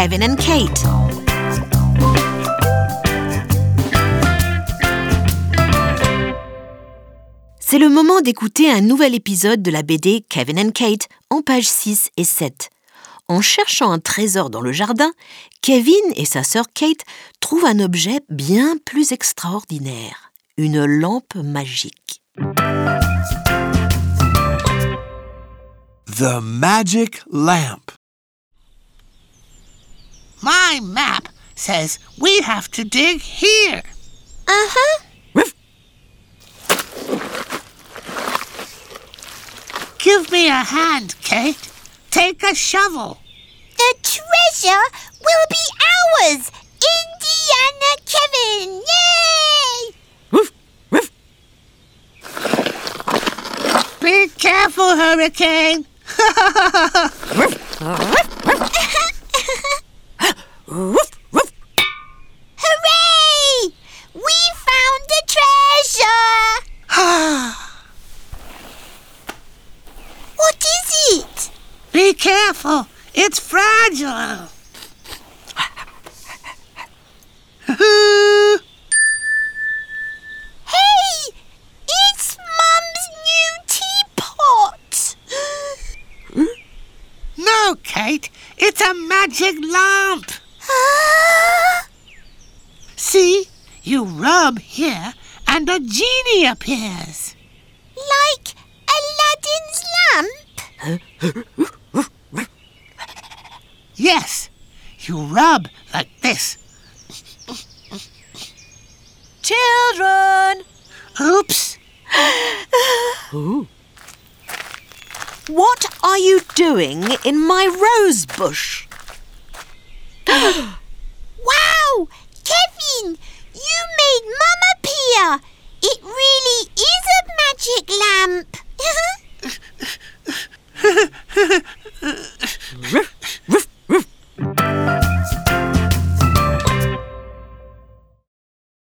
Kevin and Kate. C'est le moment d'écouter un nouvel épisode de la BD Kevin and Kate en pages 6 et 7. En cherchant un trésor dans le jardin, Kevin et sa sœur Kate trouvent un objet bien plus extraordinaire, une lampe magique. The Magic Lamp. My map says we have to dig here. Uh-huh. Give me a hand, Kate. Take a shovel. The treasure will be ours! Indiana Kevin! Yay! Woof, woof. Be careful, Hurricane. Hooray! We found the treasure! What is it? Be careful. It's fragile. Hey! It's Mum's new teapot! No, Kate. It's a magic lamp. See? You rub here and a genie appears. Like Aladdin's lamp? Yes. You rub like this. Children! Oops. What are you doing in my rose bush? Wow! Kevin! You made Mum appear!